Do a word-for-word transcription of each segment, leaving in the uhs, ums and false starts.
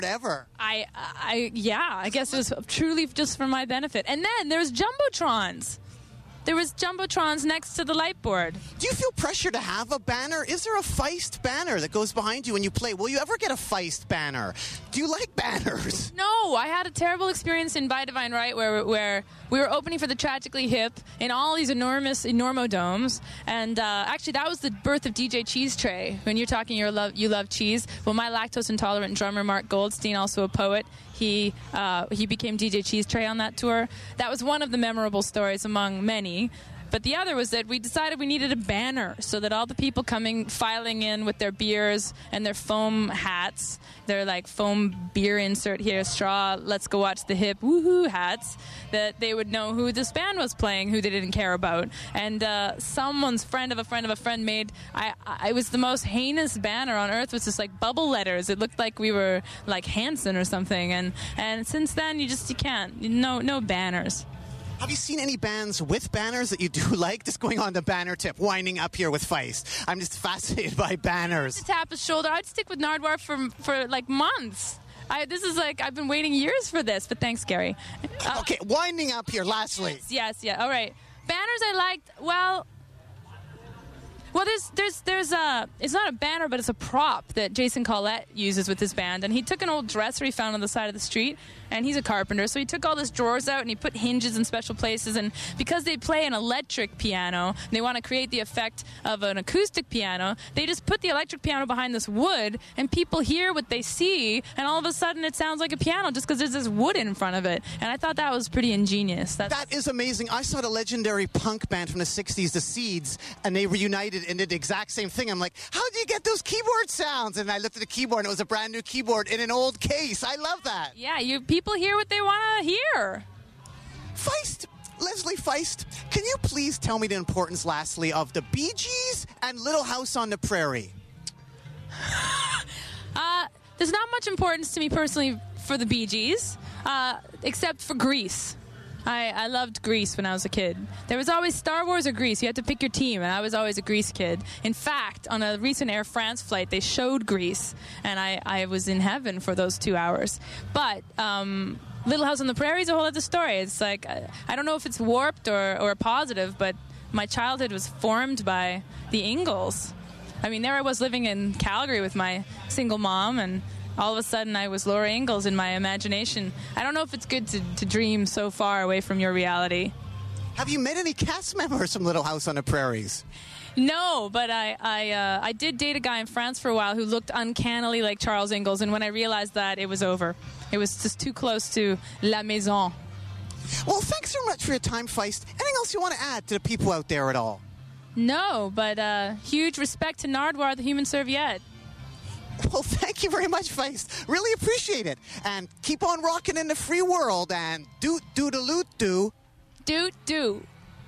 ever. I, I, yeah, I guess it was truly just for my benefit. And then there was Jumbotrons. There was Jumbotrons next to the light board. Do you feel pressure to have a banner? Is there a Feist banner that goes behind you when you play? Will you ever get a Feist banner? Do you like banners? No, I had a terrible experience in By Divine Right where where we were opening for the Tragically Hip in all these enormous enormodomes. And uh, actually, that was the birth of D J Cheese Tray. When you're talking you love, you love cheese. Well, my lactose-intolerant drummer, Mark Goldstein, also a poet, He uh, he became D J Cheese Tray on that tour. That was one of the memorable stories among many. But the other was that we decided we needed a banner so that all the people coming, filing in with their beers and their foam hats, their like foam beer insert here, straw, let's go watch the hip, woohoo hats, that they would know who this band was playing, who they didn't care about. And uh, someone's friend of a friend of a friend made, I, I, it was the most heinous banner on earth. It was just like bubble letters. It looked like we were like Hanson or something. And, and since then, you just, you can't, no, no banners. Have you seen any bands with banners that you do like? Just going on the banner tip, winding up here with Feist. I'm just fascinated by banners. To tap his shoulder, I'd stick with Nardwuar for for like months. I, this is like, I've been waiting years for this, but thanks, Gary. Uh, okay, winding up here, lastly. Yes, yes, yeah, all right. Banners I liked, well... Well, there's, there's, there's a, it's not a banner, but it's a prop that Jason Collette uses with his band. And he took an old dresser he found on the side of the street, and he's a carpenter, so he took all his drawers out and he put hinges in special places. And because they play an electric piano, and they want to create the effect of an acoustic piano, they just put the electric piano behind this wood, and people hear what they see, and all of a sudden it sounds like a piano just because there's this wood in front of it. And I thought that was pretty ingenious. That's- that is amazing. I saw the legendary punk band from the sixties, the Seeds, and they reunited and did the exact same thing. I'm like, how do you get those keyboard sounds? And I looked at the keyboard, and it was a brand new keyboard in an old case. I love that. Yeah, you people hear what they want to hear. Feist, Leslie Feist, can you please tell me the importance, lastly, of the Bee Gees and Little House on the Prairie? uh, there's not much importance to me personally for the Bee Gees, uh, except for Grease. I, I loved Grease when I was a kid. There was always Star Wars or Grease. You had to pick your team, and I was always a Grease kid. In fact, on a recent Air France flight, they showed Grease, and I, I was in heaven for those two hours. But um, Little House on the Prairie is a whole other story. It's like, I, I don't know if it's warped or, or positive, but my childhood was formed by the Ingalls. I mean, there I was living in Calgary with my single mom, and all of a sudden I was Laura Ingalls in my imagination. I don't know if it's good to, to dream so far away from your reality. Have you met any cast members from Little House on the Prairies? No, but I I, uh, I did date a guy in France for a while who looked uncannily like Charles Ingalls, and when I realized that, it was over. It was just too close to La Maison. Well, thanks so much for your time, Feist. Anything else you want to add to the people out there at all? No, but uh, huge respect to Nardwuar, the human serviette. Well, thank you very much, Feist. Really appreciate it. And keep on rocking in the free world, and doot doot a loot do. Doot do.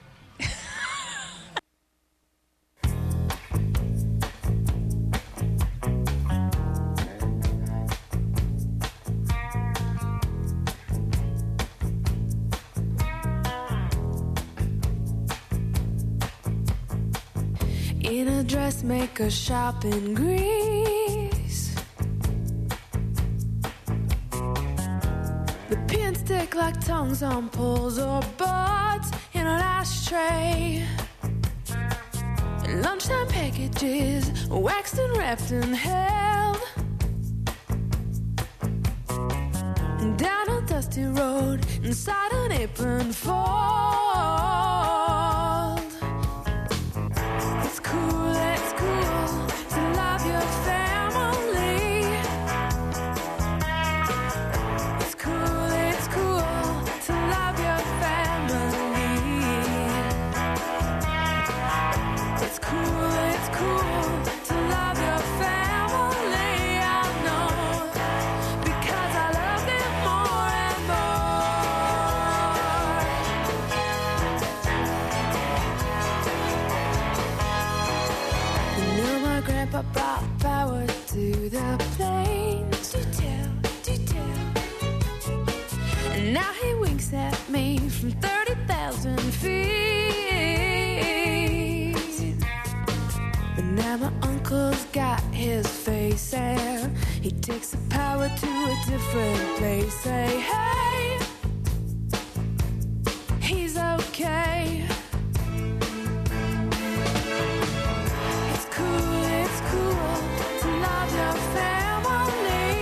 In a dressmaker shop in Greece, the pins stick like tongues on poles or butts in an ashtray. And lunchtime packages waxed and wrapped and held. And down a dusty road inside an apron fold. It's cool, it's cool to love your family. It's cool, it's cool to love your family. It's cool, it's cool to love your family. I know, because I love them more and more. You know my grandpa brought power to the plains. Do tell, do tell. And now he winks at me from thirty thousand feet. But now my uncle's got his face, and He takes the power to a different place. Say, hey, he's okay. It's cool, it's cool to love your family.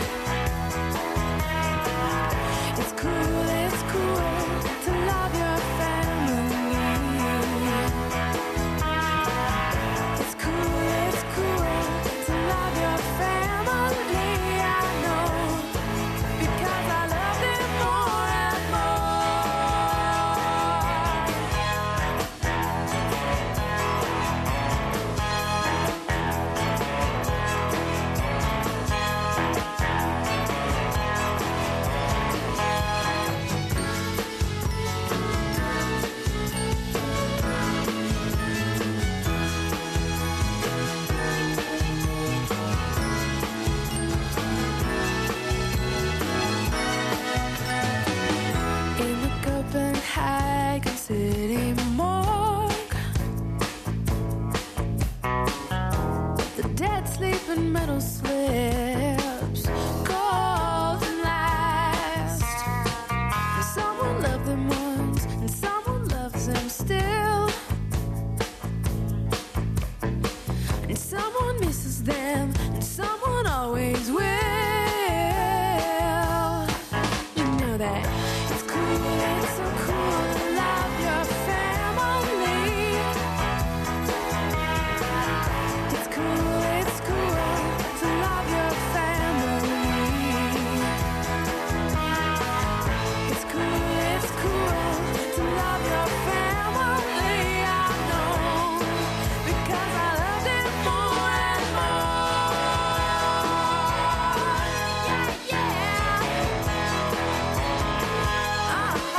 It's cool, it's cool to love your family. It's cool, it's cool to love your family. I know, because I love them more and in the Copenhagen city morgue, the dead sleep in metal slips, cold and last. And someone loved them once, and someone loves them still, and someone misses them, and someone always will. You know that it's cool, it's so cool to love your family. It's cool, it's cool to love your family. It's cool, it's cool to love your family. I know, because I love them more and more. Yeah, yeah. Uh-huh.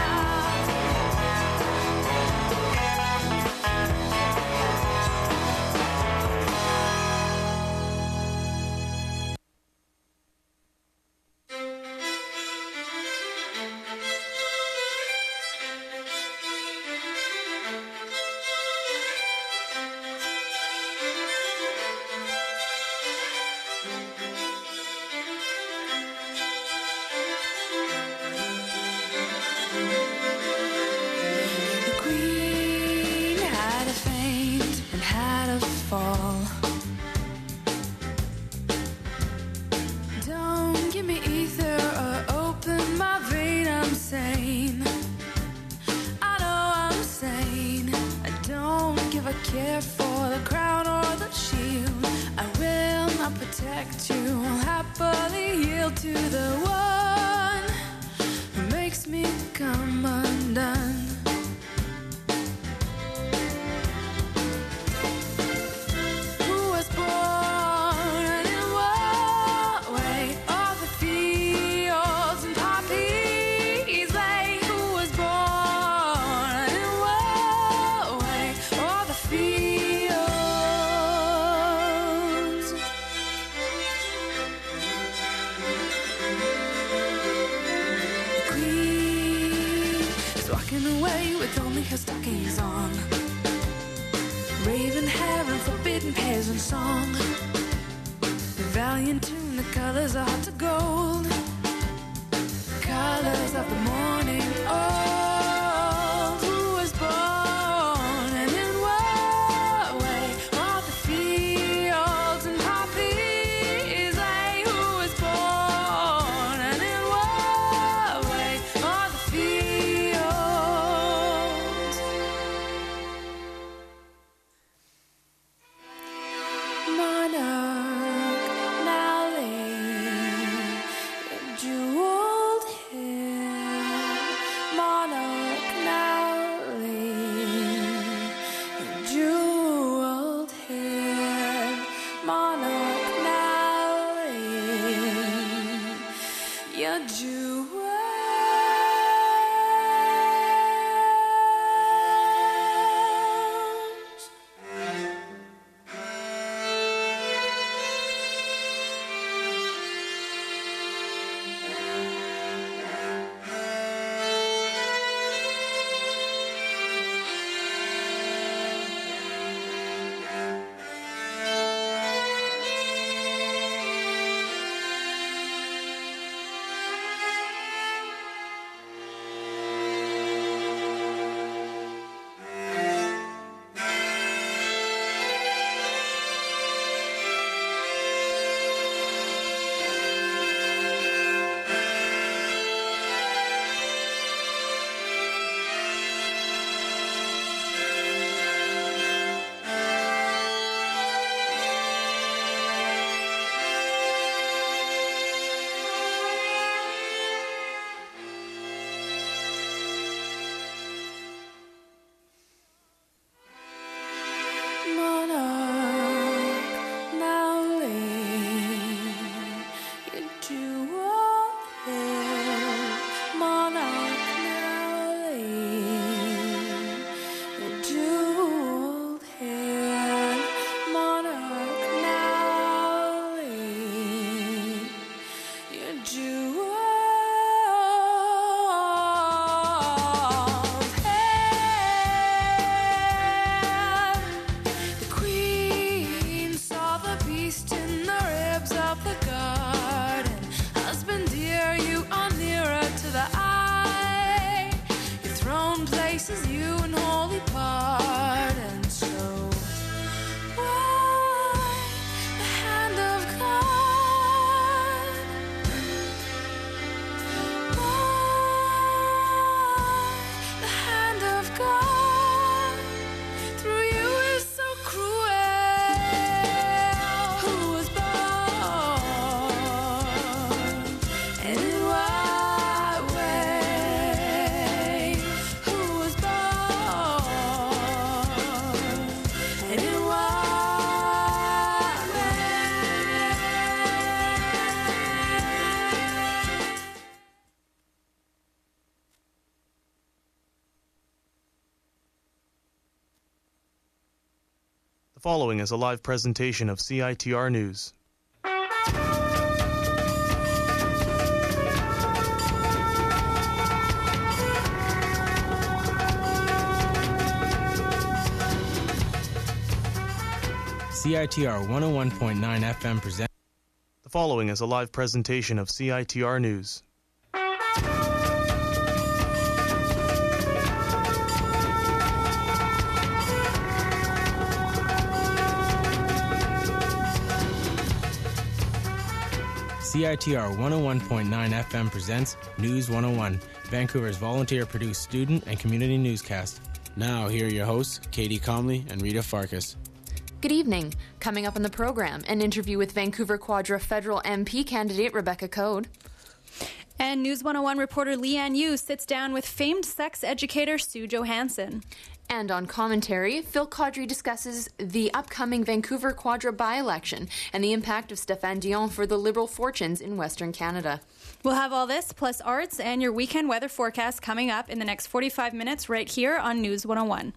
The queen had a faint and had a fall. Don't give me ether or open my vein. I'm sane. I know I'm sane. I don't give a care for the crown or the shield. I will not protect you. I'll happily yield to the one who makes me come undone. Who was born in what way? All the fields and poppies lay. Who was born in what way? All the fields. The queen is walking away with only her stockings on. Raven hair and forbidden peasant song. The valiant tune, the colors are hot to gold. Colors of the morning old. Who was born and in what way? All the fields and poppies lay. Who was born and in what way? All the fields. Monarch, now lay your jeweled hair. Monarch, now lay your jeweled hair. Monarch, now lay your jeweled. places you and holy part, and so why the hand of God? Why the hand of God through you is so cruel? Who was born and in what way? Who was born and in what way? The following is a live presentation of C I T R News. C I T R one oh one point nine F M presents. The following is a live presentation of C I T R News. C I T R one oh one point nine F M presents News one oh one, Vancouver's volunteer-produced student and community newscast. Now, here are your hosts, Katie Comley and Rita Farkas. Good evening. Coming up on the program, an interview with Vancouver Quadra federal M P candidate Rebecca Code. And News one oh one reporter Leanne Yu sits down with famed sex educator Sue Johansson. And on commentary, Phil Caudry discusses the upcoming Vancouver Quadra by-election and the impact of Stéphane Dion for the Liberal fortunes in Western Canada. We'll have all this, plus arts and your weekend weather forecast coming up in the next forty-five minutes right here on News one oh one.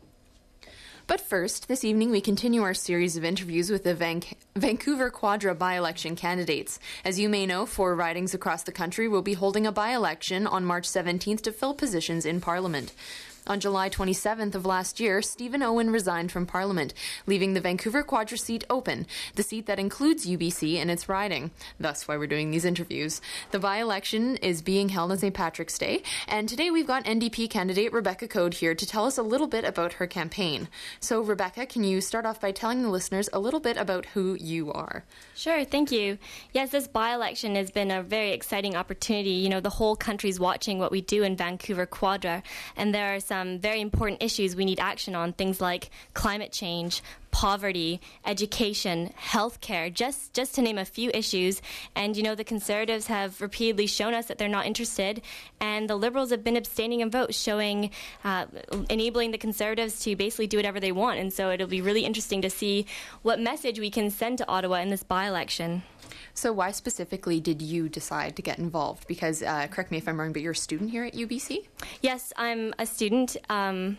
But first, this evening we continue our series of interviews with the Van- Vancouver Quadra by-election candidates. As you may know, four ridings across the country will be holding a by-election on March seventeenth to fill positions in Parliament. On July twenty-seventh of last year, Stephen Owen resigned from Parliament, leaving the Vancouver Quadra seat open, the seat that includes U B C in its riding. That's why we're doing these interviews. The by-election is being held on Saint Patrick's Day, and today we've got N D P candidate Rebecca Code here to tell us a little bit about her campaign. So, Rebecca, can you start off by telling the listeners a little bit about who you are? Sure, thank you. Yes, this by-election has been a very exciting opportunity. You know, the whole country's watching what we do in Vancouver Quadra, and there are some very important issues we need action on, things like climate change, poverty, education, healthcare, just just to name a few issues. And, you know, the Conservatives have repeatedly shown us that they're not interested, and the Liberals have been abstaining in votes, showing, uh, enabling the Conservatives to basically do whatever they want. And so it'll be really interesting to see what message we can send to Ottawa in this by-election. So why specifically did you decide to get involved? Because, uh, correct me if I'm wrong, but you're a student here at U B C? Yes, I'm a student. Um,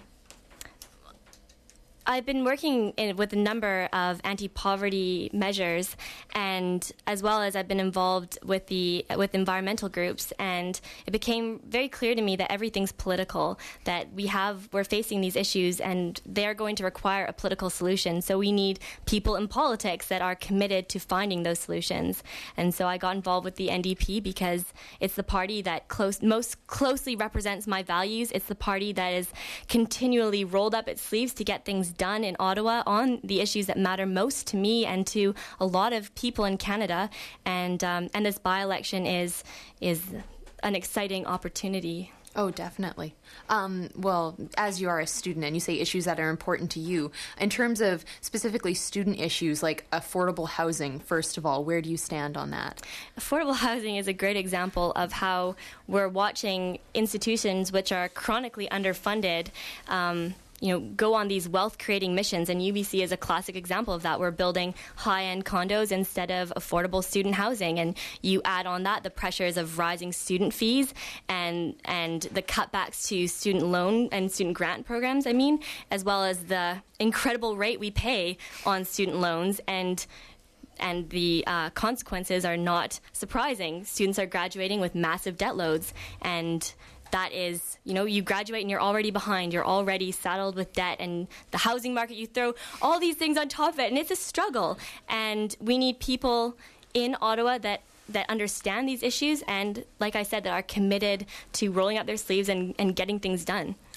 I've been working in, with a number of anti-poverty measures, and as well as I've been involved with the with environmental groups, and it became very clear to me that everything's political, that we have we're facing these issues and they're going to require a political solution. So we need people in politics that are committed to finding those solutions. And so I got involved with the N D P because it's the party that close most closely represents my values. It's the party that is continually rolled up its sleeves to get things done in Ottawa on the issues that matter most to me and to a lot of people in Canada, and um, and this by-election is is an exciting opportunity. Oh, definitely. Um, well, as you are a student and you say issues that are important to you, in terms of specifically student issues like affordable housing, first of all, where do you stand on that? Affordable housing is a great example of how we're watching institutions which are chronically underfunded um, you know, go on these wealth-creating missions, and U B C is a classic example of that. We're building high-end condos instead of affordable student housing, and you add on that the pressures of rising student fees and and the cutbacks to student loan and student grant programs, I mean, as well as the incredible rate we pay on student loans, and and the uh, consequences are not surprising. Students are graduating with massive debt loads, and that is, you know, you graduate and you're already behind. You're already saddled with debt, and the housing market, you throw all these things on top of it, and it's a struggle. And we need people in Ottawa that, that understand these issues and, like I said, that are committed to rolling up their sleeves and, and getting things done.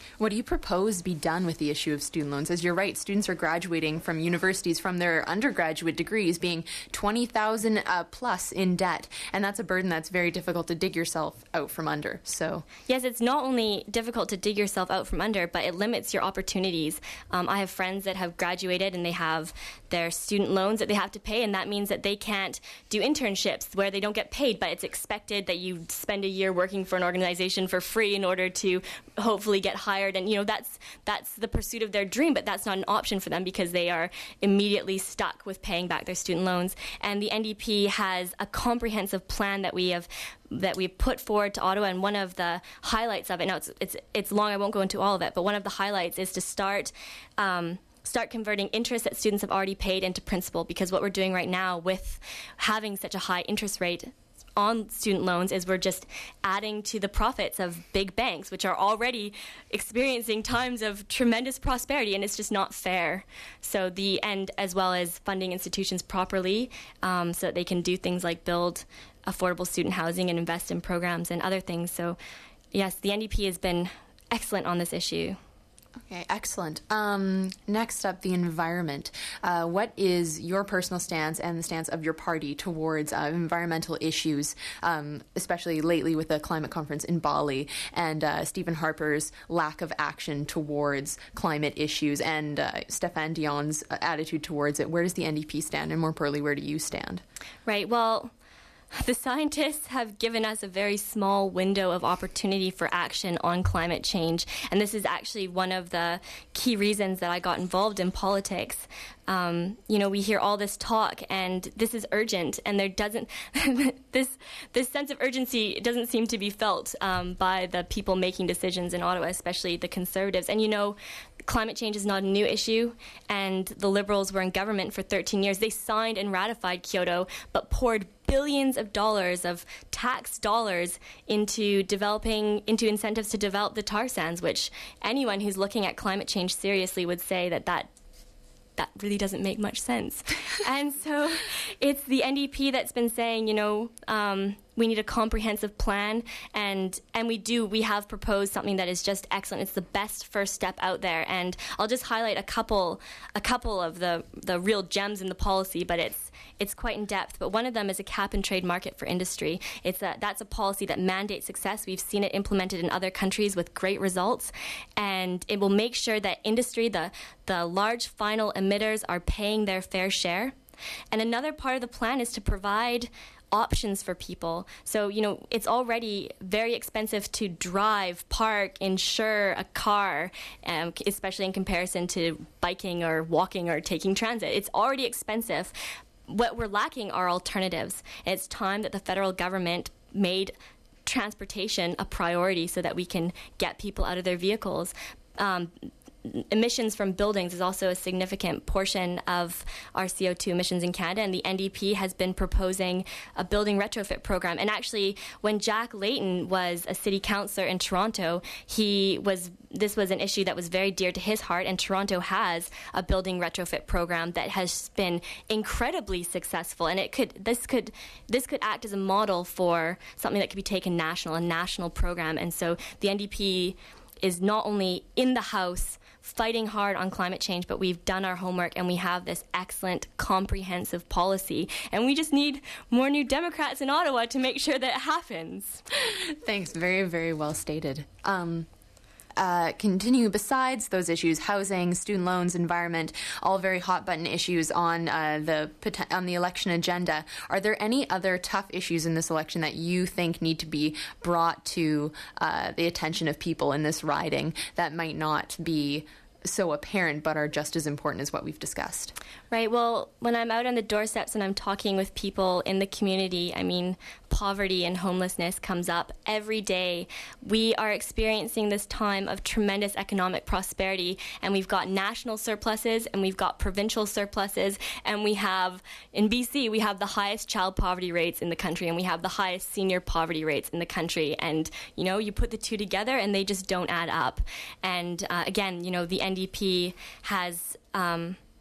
What do you propose be done with the issue of student loans? As you're right, students are graduating from universities from their undergraduate degrees being twenty thousand dollars uh, plus in debt, and that's a burden that's very difficult to dig yourself out from under. So yes, it's not only difficult to dig yourself out from under, but it limits your opportunities. Um, I have friends that have graduated and they have their student loans that they have to pay, and that means that they can't do internships where they don't get paid, but it's expected that you spend a year working for an organization for free in order to hopefully get hired. And, you know, that's that's the pursuit of their dream, but that's not an option for them because they are immediately stuck with paying back their student loans. And the N D P has a comprehensive plan that we have that we put forward to Ottawa, and one of the highlights of it, now it's it's, it's long, I won't go into all of it, but one of the highlights is to start um, start converting interest that students have already paid into principal, because what we're doing right now with having such a high interest rate on student loans is we're just adding to the profits of big banks, which are already experiencing times of tremendous prosperity, and it's just not fair. So the and as well as funding institutions properly um, so that they can do things like build affordable student housing and invest in programs and other things. So yes, the N D P has been excellent on this issue. Okay, excellent. Um, next up, the environment. Uh, what is your personal stance and the stance of your party towards uh, environmental issues, um, especially lately with the climate conference in Bali and uh, Stephen Harper's lack of action towards climate issues and uh, Stéphane Dion's attitude towards it? Where does the N D P stand, and more importantly, where do you stand? Right, well, the scientists have given us a very small window of opportunity for action on climate change, and this is actually one of the key reasons that I got involved in politics. Um, you know, we hear all this talk, and this is urgent, and there doesn't this this sense of urgency doesn't seem to be felt um, by the people making decisions in Ottawa, especially the Conservatives. And you know, climate change is not a new issue, and the Liberals were in government for thirteen years. They signed and ratified Kyoto, but poured billions of dollars of tax dollars into developing, into incentives to develop the tar sands, which anyone who's looking at climate change seriously would say that that that really doesn't make much sense. And so it's the N D P that's been saying, you know, um, we need a comprehensive plan, and and we do. We have proposed something that is just excellent. It's the best first step out there, and I'll just highlight a couple a couple of the the real gems in the policy, but it's it's quite in depth. But one of them is a cap and trade market for industry. It's a, that's a policy that mandates success. We've seen it implemented in other countries with great results, and it will make sure that industry, the the large final emitters, are paying their fair share. And another part of the plan is to provide options for people. So, you know, it's already very expensive to drive, park, insure a car, um, especially in comparison to biking or walking or taking transit. It's already expensive. What we're lacking are alternatives. And it's time that the federal government made transportation a priority so that we can get people out of their vehicles. Um, Emissions from buildings is also a significant portion of our C O two emissions in Canada, and the N D P has been proposing a building retrofit program. And actually, when Jack Layton was a city councillor in Toronto, he was this was an issue that was very dear to his heart, and Toronto has a building retrofit program that has been incredibly successful. And it could this could this could act as a model for something that could be taken national, a national program. And so the N D P is not only in the House fighting hard on climate change, but we've done our homework and we have this excellent comprehensive policy, and we just need more new Democrats in Ottawa to make sure that it happens. Thanks. Very, very well stated. Um, uh, continue besides those issues, housing, student loans, environment, all very hot button issues on uh, the on the election agenda. Are there any other tough issues in this election that you think need to be brought to uh, the attention of people in this riding that might not be so apparent but are just as important as what we've discussed? Right. Well, when I'm out on the doorsteps and I'm talking with people in the community, I mean, poverty and homelessness comes up every day. We are experiencing this time of tremendous economic prosperity, and we've got national surpluses and we've got provincial surpluses, and we have, in B C, we have the highest child poverty rates in the country, and we have the highest senior poverty rates in the country. And, you know, you put the two together and they just don't add up. And uh, again, you know, the N D P has... Um,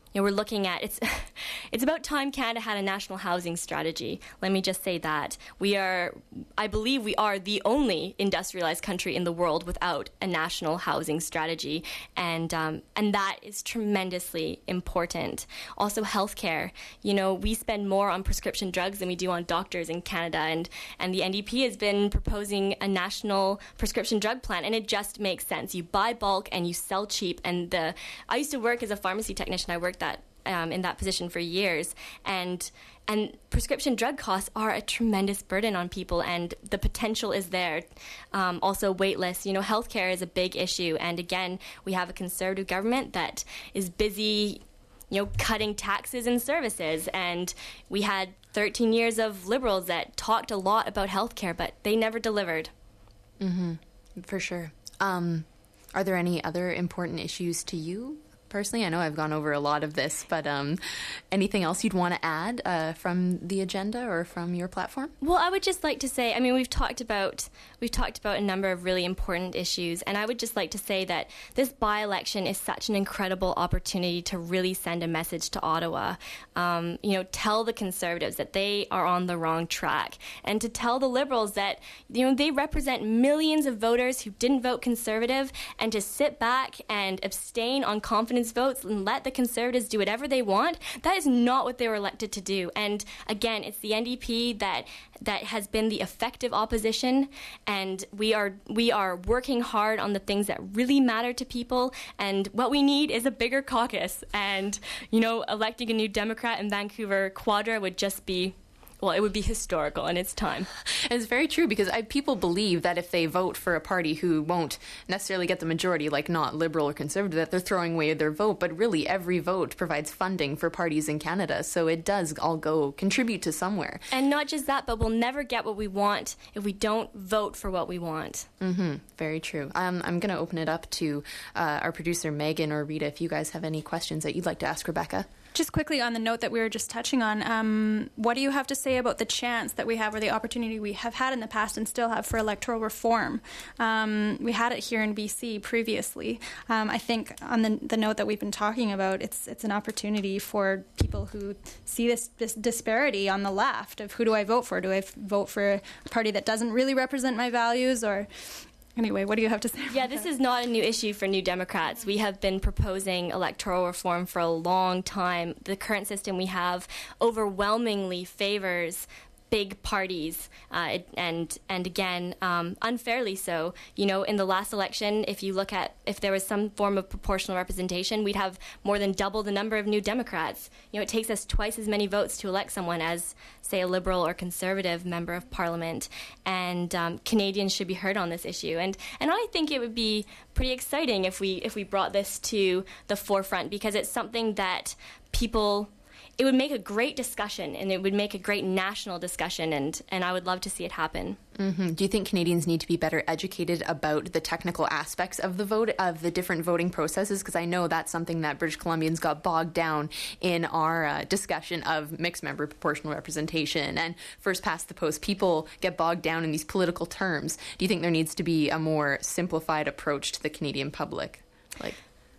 you know, we're looking at, it's it's about time Canada had a national housing strategy. Let me just say that. We are, I believe we are the only industrialized country in the world without a national housing strategy, and um, and that is tremendously important. Also, healthcare. You know, we spend more on prescription drugs than we do on doctors in Canada, and, and the N D P has been proposing a national prescription drug plan, and it just makes sense. You buy bulk and you sell cheap, and the I used to work as a pharmacy technician. I worked that um, in that position for years, and and prescription drug costs are a tremendous burden on people, and the potential is there. Um, also, wait lists. You know, healthcare is a big issue, and again, we have a Conservative government that is busy, you know, cutting taxes and services, and we had thirteen years of Liberals that talked a lot about healthcare, but they never delivered. Mm-hmm. For sure. Um, are there any other important issues to you personally? I know I've gone over a lot of this, but um, anything else you'd want to add uh, from the agenda or from your platform? Well, I would just like to say, I mean, we've talked about we've talked about a number of really important issues, and I would just like to say that this by-election is such an incredible opportunity to really send a message to Ottawa. Um, you know, tell the Conservatives that they are on the wrong track, and to tell the Liberals that, you know, they represent millions of voters who didn't vote Conservative, and to sit back and abstain on confidence votes and let the Conservatives do whatever they want. That is not what they were elected to do. And again, it's the N D P that that has been the effective opposition, and we are we are working hard on the things that really matter to people. And what we need is a bigger caucus. And you know, electing a new Democrat in Vancouver Quadra would just be, well, it would be historical in its time. It's very true, because I, people believe that if they vote for a party who won't necessarily get the majority, like not Liberal or Conservative, that they're throwing away their vote. But really, every vote provides funding for parties in Canada, so it does all go contribute to somewhere. And not just that, but we'll never get what we want if we don't vote for what we want. Mm-hmm. Very true. Um, I'm going to open it up to uh, our producer, Megan or Rita, if you guys have any questions that you'd like to ask Rebecca. Just quickly on the note that we were just touching on, um, what do you have to say about the chance that we have, or the opportunity we have had in the past and still have, for electoral reform? Um, we had it here in B C previously. Um, I think on the, the note that we've been talking about, it's it's an opportunity for people who see this, this disparity on the left of who do I vote for? Do I f- vote for a party that doesn't really represent my values, or... Anyway, what do you have to say about Yeah, this that? is not a new issue for New Democrats. We have been proposing electoral reform for a long time. The current system we have overwhelmingly favors big parties, uh, and and again, um, unfairly so. You know, in the last election, if you look at, if there was some form of proportional representation, we'd have more than double the number of New Democrats. You know, it takes us twice as many votes to elect someone as, say, a Liberal or Conservative member of Parliament, and um, Canadians should be heard on this issue. And and I think it would be pretty exciting if we if we brought this to the forefront, because it's something that people... It would make a great discussion, and it would make a great national discussion, and, and I would love to see it happen. Mm-hmm. Do you think Canadians need to be better educated about the technical aspects of the vote, of the different voting processes? Because I know that's something that British Columbians got bogged down in our uh, discussion of mixed member proportional representation and first past the post. People get bogged down in these political terms. Do you think there needs to be a more simplified approach to the Canadian public? Like,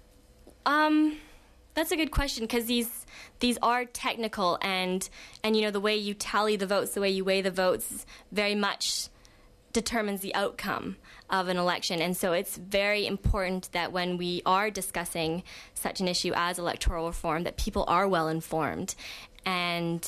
um... That's a good question, because these these are technical, and and you know, the way you tally the votes, the way you weigh the votes, very much determines the outcome of an election. And so it's very important that when we are discussing such an issue as electoral reform, that people are well informed. And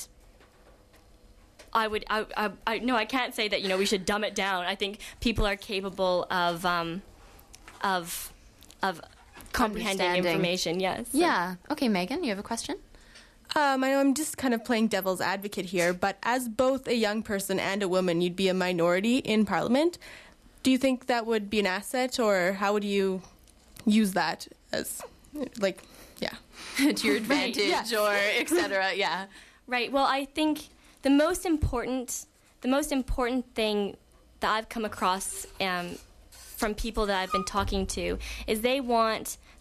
I would, I, I, I no, I can't say that, you know, we should dumb it down. I think people are capable of, um, of, of. comprehending information, yes. So. Yeah. Okay, Megan, you have a question? Um, I know I'm just kind of playing devil's advocate here, but as both a young person and a woman, you'd be a minority in Parliament. Do you think that would be an asset, or how would you use that as, like, yeah. to your advantage, right, yeah. or et cetera, yeah. Right, well, I think the most important, the most important thing that I've come across um, from people that I've been talking to is they want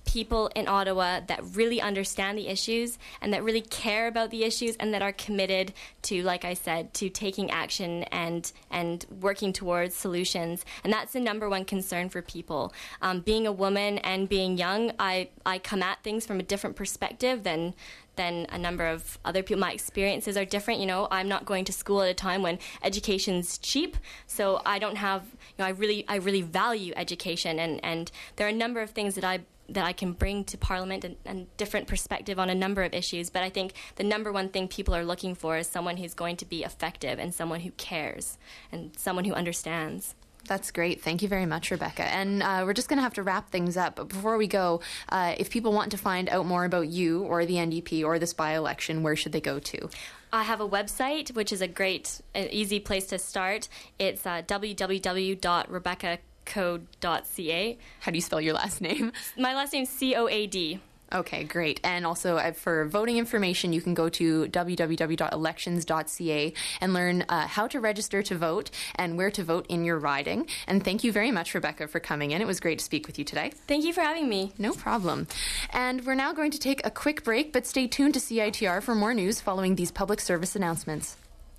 people in Ottawa that really understand the issues and that really care about the issues and that are committed to, like I said, to taking action and and working towards solutions. And that's the number one concern for people. Um, being a woman and being young, I, I come at things from a different perspective than than a number of other people. My experiences are different. You know, I'm not going to school at a time when education's cheap, so I don't have, you know, I really I really value education, and, and there are a number of things that I that I can bring to Parliament and, and different perspective on a number of issues. But I think the number one thing people are looking for is someone who's going to be effective and someone who cares and someone who understands. That's great. Thank you very much, Rebecca. And uh, we're just going to have to wrap things up. But before we go, uh, if people want to find out more about you or the N D P or this by-election, where should they go to? I have a website, which is a great, an easy place to start. It's uh, w w w dot rebecca code dot c a. How do you spell your last name? My last name is C O A D. Okay, great. And also uh, for voting information, you can go to w w w dot elections dot c a and learn uh, how to register to vote and where to vote in your riding. And thank you very much, Rebecca, for coming in. It was great to speak with you today. Thank you for having me. No problem. And we're now going to take a quick break, but stay tuned to C I T R for more news following these public service announcements.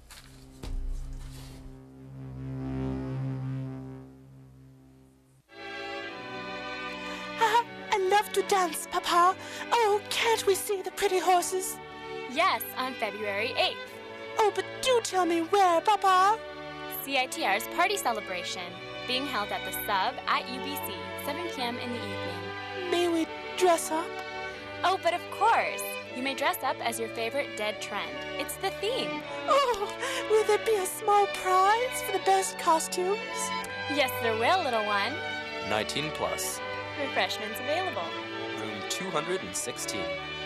Love to dance, Papa. Oh, can't we see the pretty horses? Yes, on February eighth. Oh, but do tell me where, Papa. C I T R's party celebration, being held at the Sub at U B C, seven p.m. in the evening. May we dress up? Oh, but of course. You may dress up as your favorite dead trend. It's the theme. Oh, will there be a small prize for the best costumes? Yes, there will, little one. nineteen plus. Refreshments available. Room two hundred sixteen.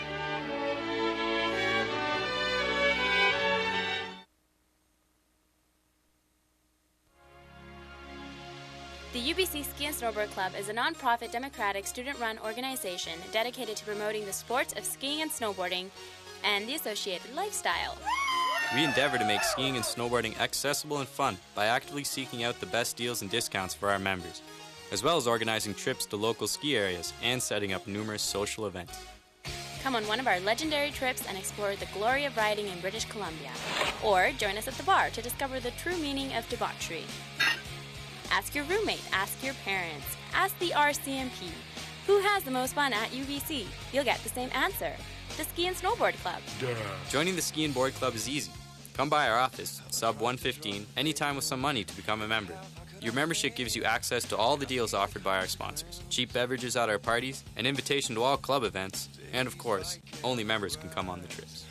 The U B C Ski and Snowboard Club is a non-profit, democratic, student-run organization dedicated to promoting the sports of skiing and snowboarding and the associated lifestyle. We endeavor to make skiing and snowboarding accessible and fun by actively seeking out the best deals and discounts for our members, as well as organizing trips to local ski areas and setting up numerous social events. Come on one of our legendary trips and explore the glory of riding in British Columbia. Or join us at the bar to discover the true meaning of debauchery. Ask your roommate, ask your parents, ask the R C M P. Who has the most fun at U B C? You'll get the same answer. The Ski and Snowboard Club. Duh. Joining the Ski and Board Club is easy. Come by our office, Sub one fifteen, anytime with some money to become a member. Your membership gives you access to all the deals offered by our sponsors, cheap beverages at our parties, an invitation to all club events, and of course, only members can come on the trips.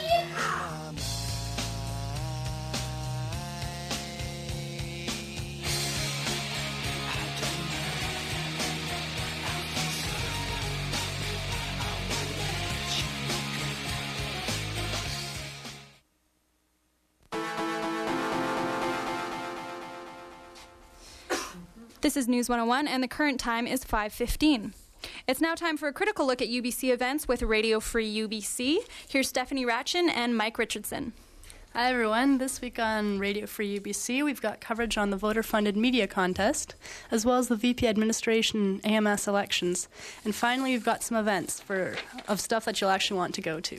This is News one oh one, and the current time is five fifteen. It's now time for a critical look at U B C events with Radio Free U B C. Here's Stephanie Ratchin and Mike Richardson. Hi, everyone. This week on Radio Free U B C, we've got coverage on the voter-funded media contest, as well as the V P administration A M S elections. And finally, we've got some events for of stuff that you'll actually want to go to.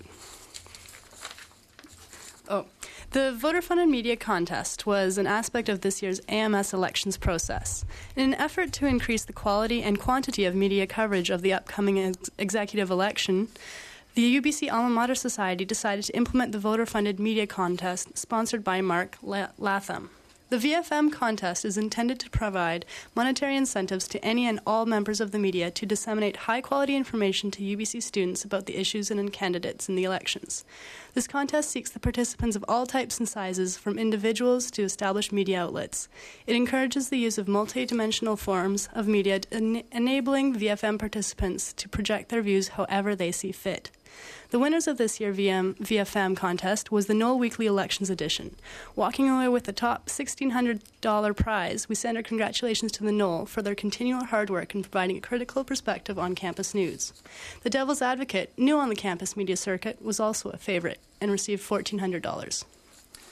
Oh. The voter-funded media contest was an aspect of this year's A M S elections process. In an effort to increase the quality and quantity of media coverage of the upcoming ex- executive election, the U B C Alma Mater Society decided to implement the voter-funded media contest sponsored by Mark Latham. The V F M contest is intended to provide monetary incentives to any and all members of the media to disseminate high-quality information to U B C students about the issues and candidates in the elections. This contest seeks the participants of all types and sizes, from individuals to established media outlets. It encourages the use of multidimensional forms of media, en- enabling V F M participants to project their views however they see fit. The winners of this year's V M, V F M contest was the Knoll Weekly Elections Edition. Walking away with the top sixteen hundred dollars prize, we send our congratulations to the Knoll for their continual hard work in providing a critical perspective on campus news. The Devil's Advocate, new on the campus media circuit, was also a favorite and received fourteen hundred dollars.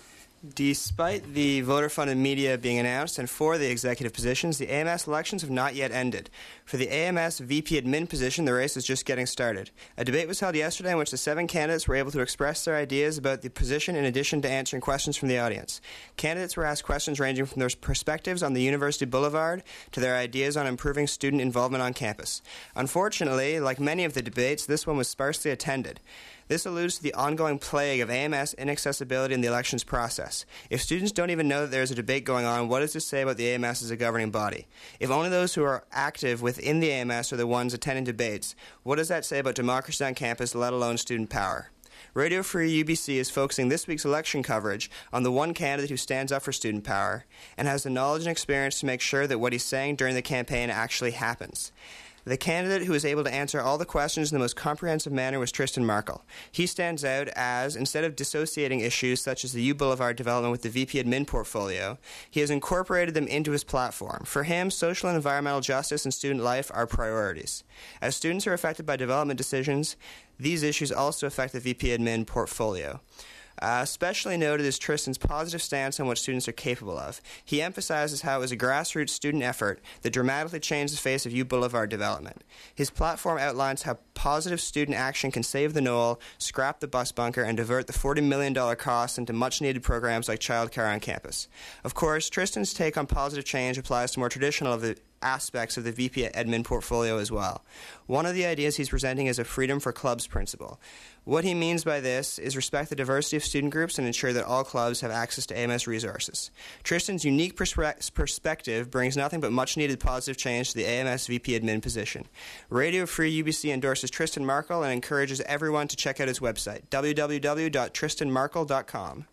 Despite the voter-funded media being announced and for the executive positions, the A M S elections have not yet ended. For the A M S V P admin position, the race is just getting started. A debate was held yesterday in which the seven candidates were able to express their ideas about the position in addition to answering questions from the audience. Candidates were asked questions ranging from their perspectives on the University Boulevard to their ideas on improving student involvement on campus. Unfortunately, like many of the debates, this one was sparsely attended. This alludes to the ongoing plague of A M S inaccessibility in the elections process. If students don't even know that there is a debate going on, what does this say about the A M S as a governing body? If only those who are active within the A M S are the ones attending debates, what does that say about democracy on campus, let alone student power? Radio Free U B C is focusing this week's election coverage on the one candidate who stands up for student power and has the knowledge and experience to make sure that what he's saying during the campaign actually happens. The candidate who was able to answer all the questions in the most comprehensive manner was Tristan Markle. He stands out as, instead of dissociating issues such as the U Boulevard development with the V P admin portfolio, he has incorporated them into his platform. For him, social and environmental justice and student life are priorities. As students are affected by development decisions, these issues also affect the V P admin portfolio. Uh, especially noted is Tristan's positive stance on what students are capable of. He emphasizes how it was a grassroots student effort that dramatically changed the face of U Boulevard development. His platform outlines how positive student action can save the Knoll, scrap the bus bunker, and divert the forty million dollars costs into much-needed programs like childcare on campus. Of course, Tristan's take on positive change applies to more traditional of the aspects of the V P admin portfolio as well. One of the ideas he's presenting is a freedom for clubs principle. What he means by this is respect the diversity of student groups and ensure that all clubs have access to A M S resources. Tristan's unique perspe- perspective brings nothing but much-needed positive change to the A M S V P admin position. Radio Free U B C endorses Tristan Markle and encourages everyone to check out his website, w w w dot tristan markle dot com.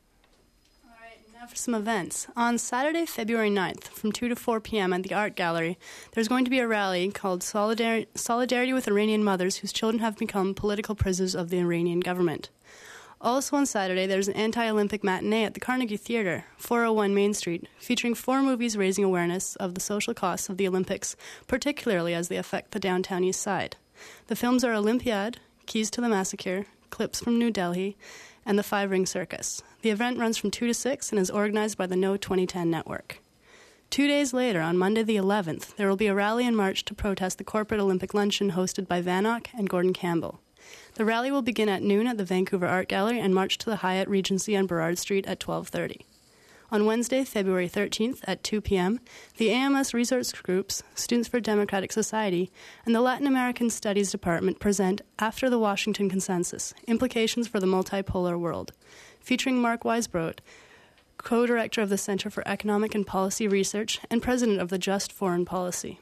Now for some events. On Saturday, February ninth, from two to four p.m. at the Art Gallery, there's going to be a rally called Solidar- Solidarity with Iranian Mothers whose children have become political prisoners of the Iranian government. Also on Saturday, there's an anti-Olympic matinee at the Carnegie Theatre, four oh one Main Street, featuring four movies raising awareness of the social costs of the Olympics, particularly as they affect the downtown East Side. The films are Olympiad, Keys to the Massacre, Clips from New Delhi, and the Five Ring Circus. The event runs from two to six and is organized by the No twenty ten Network. Two days later, on Monday the eleventh, there will be a rally and march to protest the corporate Olympic luncheon hosted by Vanoc and Gordon Campbell. The rally will begin at noon at the Vancouver Art Gallery and march to the Hyatt Regency on Burrard Street at twelve thirty. On Wednesday, February thirteenth at two p.m., the A M S research groups, Students for Democratic Society, and the Latin American Studies Department present After the Washington Consensus, Implications for the Multipolar World, featuring Mark Weisbrot, co-director of the Center for Economic and Policy Research and president of the Just Foreign Policy.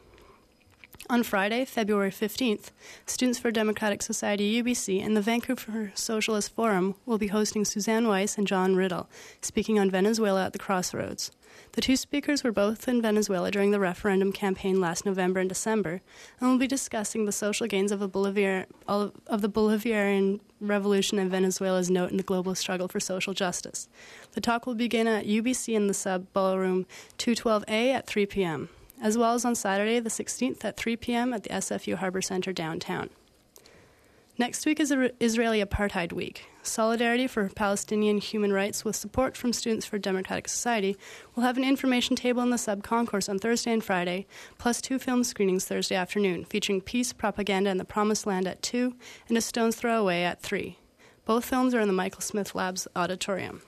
On Friday, February fifteenth, Students for Democratic Society U B C and the Vancouver Socialist Forum will be hosting Suzanne Weiss and John Riddle, speaking on Venezuela at the Crossroads. The two speakers were both in Venezuela during the referendum campaign last November and December, and will be discussing the social gains of, a Bolivar- of the Bolivarian Revolution and Venezuela's note in the global struggle for social justice. The talk will begin at U B C in the sub ballroom two twelve A at three p.m., as well as on Saturday the sixteenth at three p.m. at the S F U Harbor Center downtown. Next week is Israeli Apartheid Week. Solidarity for Palestinian Human Rights with support from Students for Democratic Society will have an information table in the sub-concourse on Thursday and Friday, plus two film screenings Thursday afternoon, featuring Peace, Propaganda, and the Promised Land at two, and A Stone's Throw Away at three. Both films are in the Michael Smith Labs auditorium.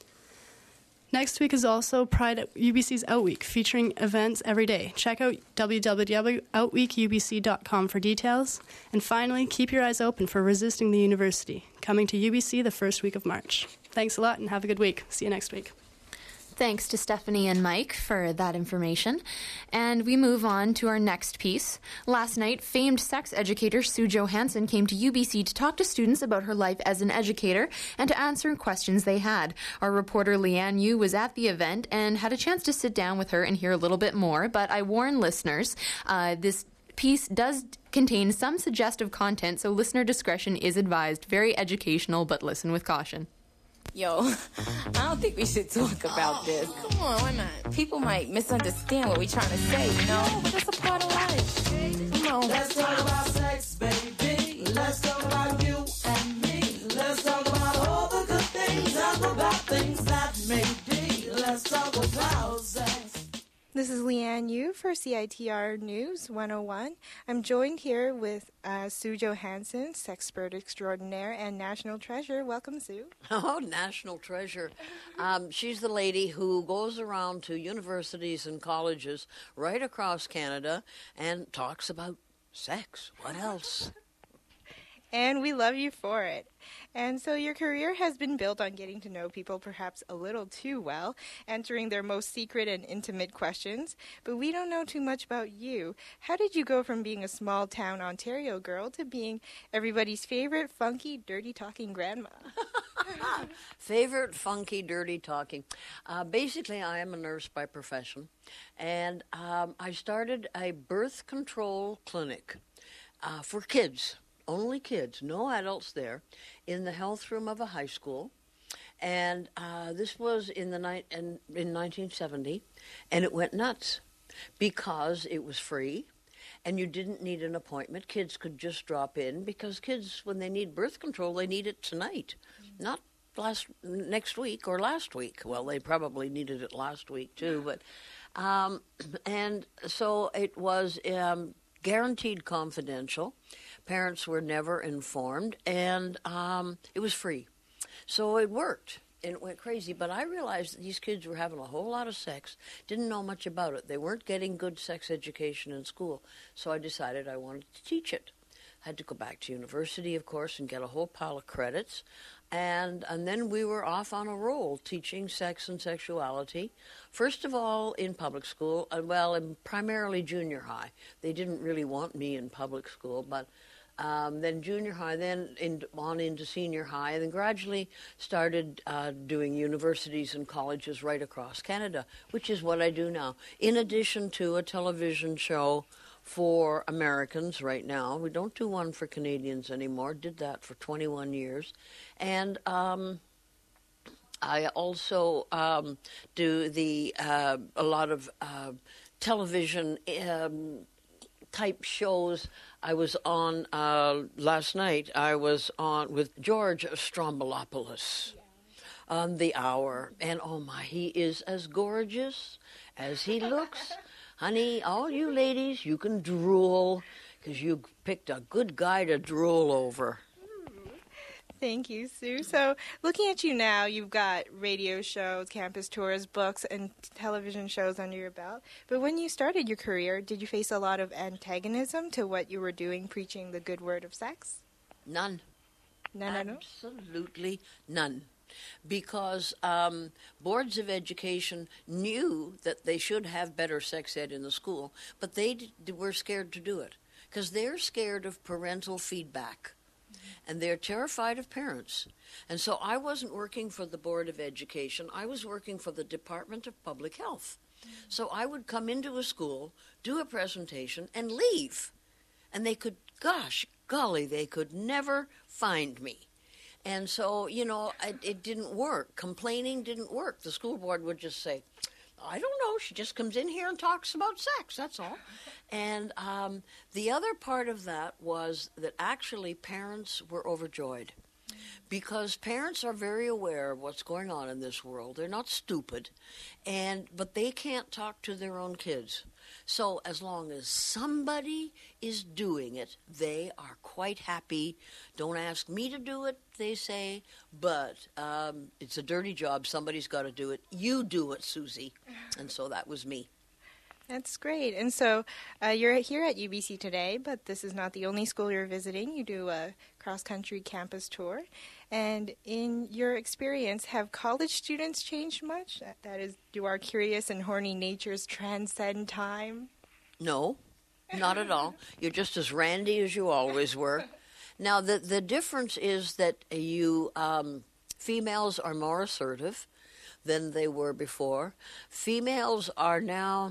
Next week is also Pride at U B C's Outweek, featuring events every day. Check out w w w dot outweek u b c dot com for details. And finally, keep your eyes open for Resisting the University, coming to U B C the first week of March. Thanks a lot and have a good week. See you next week. Thanks to Stephanie and Mike for that information. And we move on to our next piece. Last night, famed sex educator Sue Johansson came to U B C to talk to students about her life as an educator and to answer questions they had. Our reporter Leanne Yu was at the event and had a chance to sit down with her and hear a little bit more, but I warn listeners, uh, this piece does contain some suggestive content, so listener discretion is advised. Very educational, but listen with caution. Yo, I don't think we should talk about oh, this. Come on, why not? People might misunderstand what we're trying to say, you know? No, but that's a part of life. Come on. Let's talk about sex, baby. Let's talk about you and me. Let's talk about all the good things and the bad things that may be. This is Leanne Yu for C I T R News one oh one. I'm joined here with uh, Sue Johansson, sexpert extraordinaire and national treasure. Welcome, Sue. Oh, national treasure. Um, she's the lady who goes around to universities and colleges right across Canada and talks about sex. What else? And we love you for it. And so your career has been built on getting to know people perhaps a little too well, answering their most secret and intimate questions. But we don't know too much about you. How did you go from being a small-town Ontario girl to being everybody's favorite funky, dirty-talking grandma? Favorite funky, dirty talking. Uh, basically, I am a nurse by profession, and um, I started a birth control clinic uh, for kids. Only kids, no adults there, in the health room of a high school. And uh, this was in the ni- in, in nineteen seventy, and it went nuts because it was free, and you didn't need an appointment. Kids could just drop in because kids, when they need birth control, they need it tonight, mm-hmm. not last next week or last week. Well, they probably needed it last week too, but um, and so it was um, guaranteed confidential. Parents were never informed, and um, it was free. So it worked, and it went crazy. But I realized that these kids were having a whole lot of sex, didn't know much about it. They weren't getting good sex education in school. So I decided I wanted to teach it. I had to go back to university, of course, and get a whole pile of credits. And, and then we were off on a roll teaching sex and sexuality. First of all, in public school, uh, well, in primarily junior high. They didn't really want me in public school, but Um, then junior high, then in, on into senior high, and then gradually started uh, doing universities and colleges right across Canada, which is what I do now. In addition to a television show for Americans right now. We don't do one for Canadians anymore. Did that for twenty-one years. And um, I also um, do the uh, a lot of uh, television um, type shows. I was on uh, last night. I was on with George Stroumboulopoulos yeah. on The Hour, and oh my, he is as gorgeous as he looks. Honey, all you ladies, you can drool because you picked a good guy to drool over. Thank you, Sue. So looking at you now, you've got radio shows, campus tours, books, and television shows under your belt. But when you started your career, did you face a lot of antagonism to what you were doing, preaching the good word of sex? None. None at all? Absolutely none. Because um, boards of education knew that they should have better sex ed in the school, but they d- were scared to do it because they're scared of parental feedback. And they're terrified of parents. And so I wasn't working for the Board of Education. I was working for the Department of Public Health. Mm-hmm. So I would come into a school, do a presentation, and leave. And they could, gosh, golly, they could never find me. And so, you know, it, it didn't work. Complaining didn't work. The school board would just say, I don't know, she just comes in here and talks about sex, that's all. And um, the other part of that was that actually parents were overjoyed because parents are very aware of what's going on in this world. They're not stupid, and but they can't talk to their own kids. So as long as somebody is doing it, they are quite happy. Don't ask me to do it, they say, but um, it's a dirty job. Somebody's got to do it. You do it, Susie. And so that was me. That's great. And so uh, you're here at U B C today, but this is not the only school you're visiting. You do a cross-country campus tour. And in your experience, have college students changed much? That is, do our curious and horny natures transcend time? No, not at all. You're just as randy as you always were. Now, the, the difference is that you um, females are more assertive than they were before. Females are now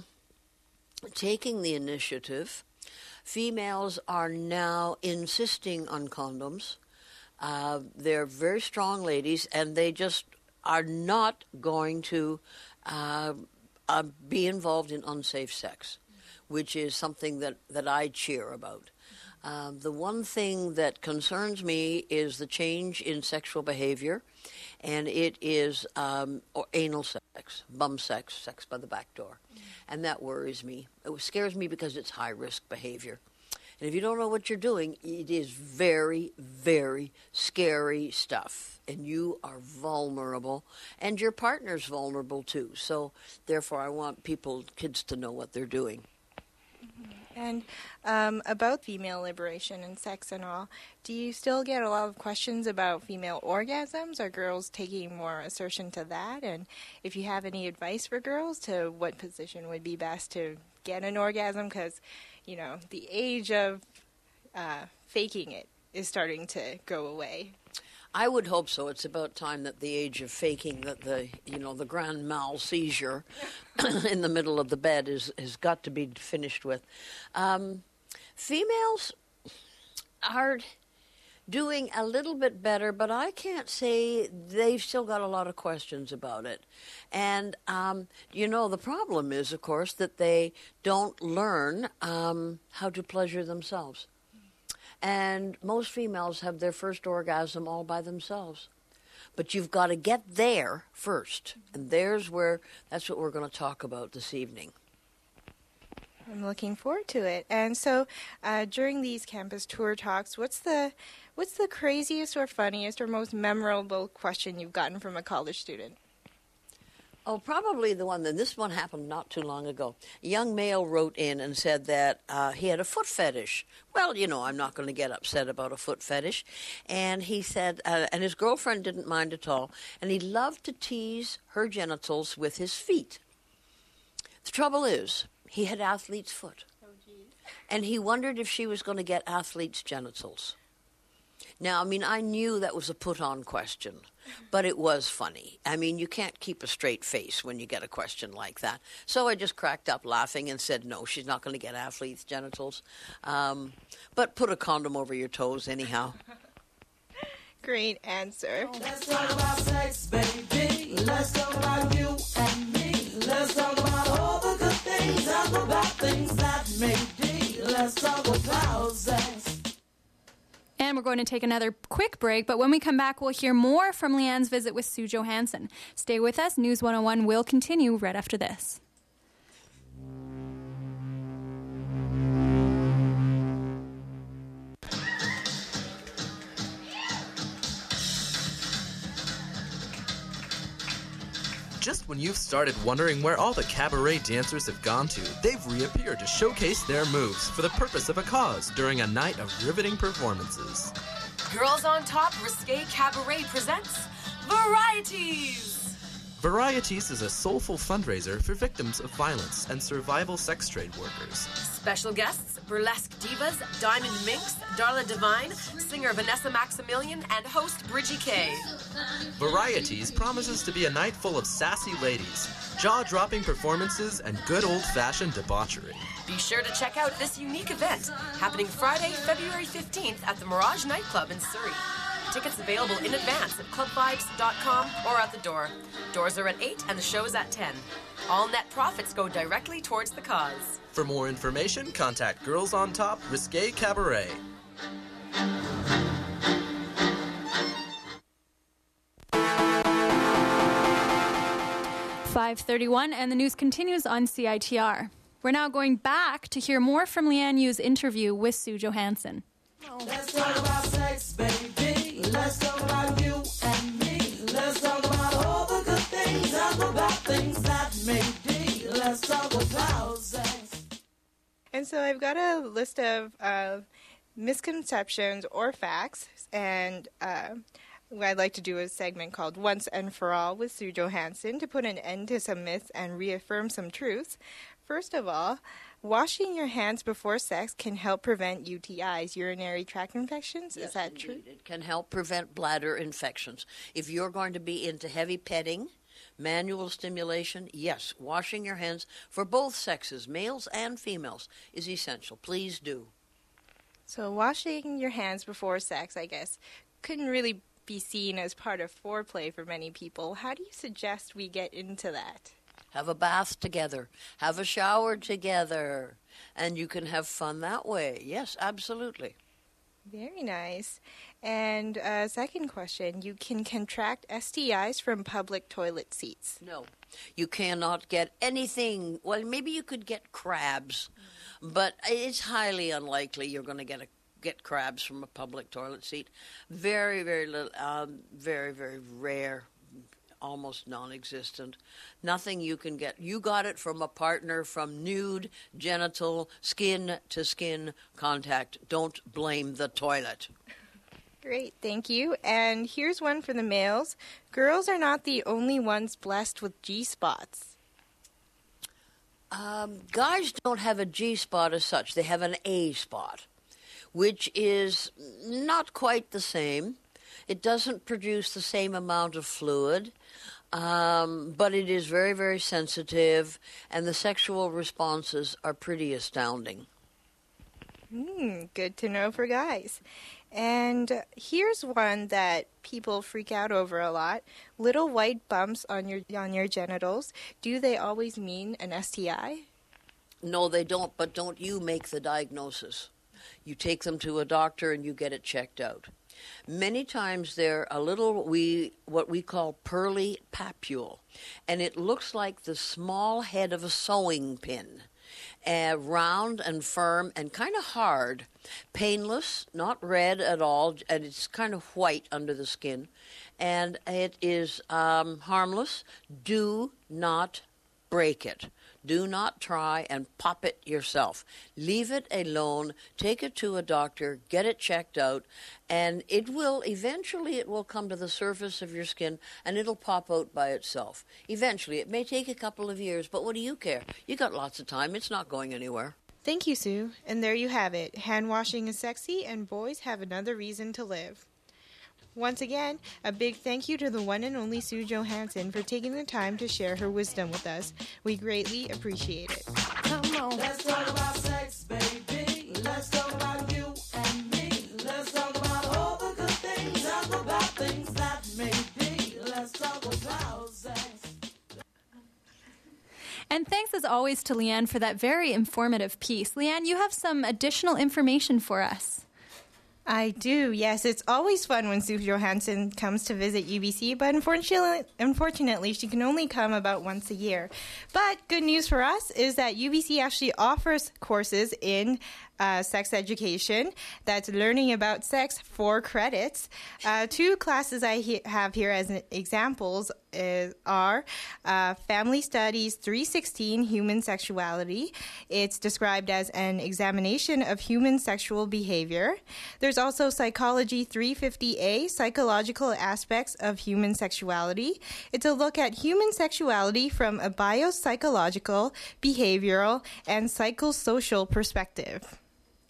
taking the initiative. Females are now insisting on condoms. Uh, they're very strong ladies, and they just are not going to uh, uh, be involved in unsafe sex, which is something that, that I cheer about. Um, the one thing that concerns me is the change in sexual behavior, and it is um, or anal sex, bum sex, sex by the back door. Mm. And that worries me. It scares me because it's high-risk behavior. And if you don't know what you're doing, it is very, very scary stuff. And you are vulnerable, and your partner's vulnerable too. So, therefore, I want people, kids, to know what they're doing. And um, about female liberation and sex and all, do you still get a lot of questions about female orgasms? Are girls taking more assertion to that? And if you have any advice for girls to what position would be best to get an orgasm? Because, you know, the age of uh, faking it is starting to go away. I would hope so. It's about time that the age of faking that the, you know, the grand mal seizure in the middle of the bed is has got to be finished with. Um, females are doing a little bit better, but I can't say they've still got a lot of questions about it. And, um, you know, the problem is, of course, that they don't learn um, how to pleasure themselves. And most females have their first orgasm all by themselves. But you've got to get there first. And there's where, that's what we're going to talk about this evening. I'm looking forward to it. And so uh, during these campus tour talks, what's the what's the craziest or funniest or most memorable question you've gotten from a college student? Oh, probably the one, and this one happened not too long ago. A young male wrote in and said that uh, he had a foot fetish. Well, you know, I'm not going to get upset about a foot fetish. And he said, uh, and his girlfriend didn't mind at all, and he loved to tease her genitals with his feet. The trouble is, he had athlete's foot. Oh, geez. And he wondered if she was going to get athlete's genitals. Now, I mean, I knew that was a put-on question, but it was funny. I mean, you can't keep a straight face when you get a question like that. So I just cracked up laughing and said, no, she's not going to get athlete's genitals. Um, but put a condom over your toes anyhow. Great answer. Let's talk about sex, baby. Let's talk about you and me. Let's talk about all the good things and the bad things that may be. Let's talk about sex. And we're going to take another quick break, but when we come back, we'll hear more from Leanne's visit with Sue Johansson. Stay with us. News one oh one will continue right after this. Just when you've started wondering where all the cabaret dancers have gone to, they've reappeared to showcase their moves for the purpose of a cause during a night of riveting performances. Girls on Top Risque Cabaret presents Varieties! Varieties is a soulful fundraiser for victims of violence and survival sex trade workers. Special guests, burlesque divas, Diamond Minx, Darla Divine, singer Vanessa Maximilian, and host Bridgie Kay. Varieties promises to be a night full of sassy ladies, jaw-dropping performances, and good old-fashioned debauchery. Be sure to check out this unique event, happening Friday, February fifteenth at the Mirage Nightclub in Surrey. Tickets available in advance at club vibes dot com or at the door. Doors are at eight and the show is at ten. All net profits go directly towards the cause. For more information, contact Girls on Top Risque Cabaret. five thirty-one, and the news continues on C I T R. We're now going back to hear more from Leanne Yu's interview with Sue Johansson. Let's talk about sex, baby. Let's talk about you and me. Let's talk about all the good things and the bad things that may be. Let's talk about sex. And so I've got a list of uh, misconceptions or facts, and uh, what I'd like to do is a segment called Once and For All with Sue Johansson to put an end to some myths and reaffirm some truths. First of all, washing your hands before sex can help prevent U T Is, urinary tract infections. Yes, is that indeed. true? It can help prevent bladder infections. If you're going to be into heavy petting, manual stimulation, yes, washing your hands for both sexes, males and females, is essential. Please do. So washing your hands before sex, I guess, couldn't really be seen as part of foreplay for many people. How do you suggest we get into that? Have a bath together. Have a shower together. and you can have fun that way. Yes, absolutely. Very nice. And uh, second question, you can contract S T Is from public toilet seats. No, you cannot get anything. Well, maybe you could get crabs, but it's highly unlikely you're going to get a, get crabs from a public toilet seat. Very, very little, um, very, very rare, almost non-existent. Nothing you can get. You got it from a partner from nude, genital, skin-to-skin contact. Don't blame the toilet. Great, thank you. And here's one for the males. Girls are not the only ones blessed with G-spots. Um, guys don't have a G-spot as such. They have an A-spot, which is not quite the same. It doesn't produce the same amount of fluid, um, but it is very, very sensitive, and the sexual responses are pretty astounding. Mm, good to know for guys. And here's one that people freak out over a lot. Little white bumps on your on your genitals. Do they always mean an S T I? No, they don't, but don't you make the diagnosis. You take them to a doctor and you get it checked out. Many times they're a little, we what we call pearly papule, and it looks like the small head of a sewing pin. Uh, round and firm and kind of hard, painless, not red at all, and it's kind of white under the skin, and it is um, harmless. Do not break it. Do not try and pop it yourself. Leave it alone. Take it to a doctor. Get it checked out. And it will, eventually it will come to the surface of your skin and it'll pop out by itself. Eventually. It may take a couple of years, but what do you care? You got lots of time. It's not going anywhere. Thank you, Sue. And there you have it. Hand washing is sexy and boys have another reason to live. Once again, a big thank you to the one and only Sue Johansson for taking the time to share her wisdom with us. We greatly appreciate it. Come on. Let's talk about sex, baby. Let's talk about you and me. Let's talk about all the good things and the bad things that may be. Let's talk about sex. And thanks as always to Leanne for that very informative piece. Leanne, you have some additional information for us. I do, yes. It's always fun when Sue Johansson comes to visit U B C, but unfortunately, unfortunately, she can only come about once a year. But good news for us is that U B C actually offers courses in uh, sex education. That's learning about sex for credits. Uh, two classes I he- have here as examples is, are uh, Family Studies three sixteen, Human Sexuality. It's described as an examination of human sexual behavior. There's also Psychology three fifty A, Psychological Aspects of Human Sexuality. It's a look at human sexuality from a biopsychological, behavioral, and psychosocial perspective.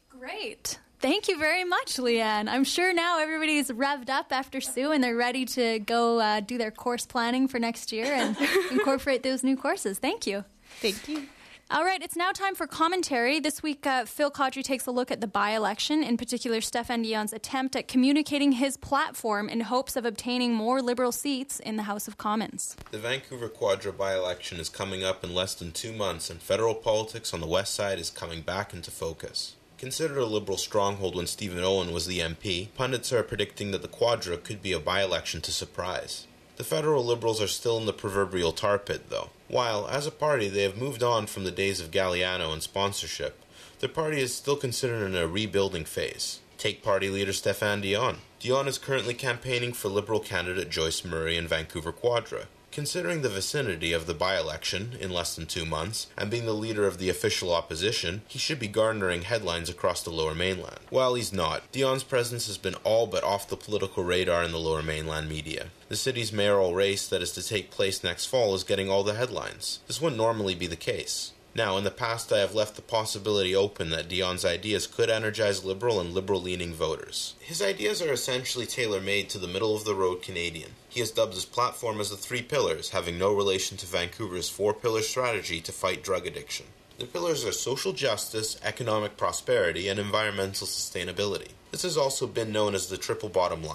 Great. Thank you very much, Leanne. I'm sure now everybody's revved up after Sue and they're ready to go uh, do their course planning for next year and incorporate those new courses. Thank you. Thank you. All right, it's now time for commentary. This week, uh, Phil Caudry takes a look at the by-election, in particular Stéphane Dion's attempt at communicating his platform in hopes of obtaining more Liberal seats in the House of Commons. The Vancouver Quadra by-election is coming up in less than two months, and federal politics on the west side is coming back into focus. Considered a Liberal stronghold when Stephen Owen was the M P, pundits are predicting that the Quadra could be a by-election to surprise. The federal Liberals are still in the proverbial tar pit, though. While, as a party, they have moved on from the days of Galliano and sponsorship, their party is still considered in a rebuilding phase. Take party leader Stéphane Dion. Dion is currently campaigning for Liberal candidate Joyce Murray in Vancouver Quadra. Considering the vicinity of the by-election in less than two months, and being the leader of the official opposition, he should be garnering headlines across the Lower Mainland. While he's not, Dion's presence has been all but off the political radar in the Lower Mainland media. The city's mayoral race that is to take place next fall is getting all the headlines. This wouldn't normally be the case. Now, in the past, I have left the possibility open that Dion's ideas could energize Liberal and Liberal-leaning voters. His ideas are essentially tailor-made to the middle-of-the-road Canadian. He has dubbed his platform as the Three Pillars, having no relation to Vancouver's four-pillar strategy to fight drug addiction. The pillars are social justice, economic prosperity, and environmental sustainability. This has also been known as the triple bottom line.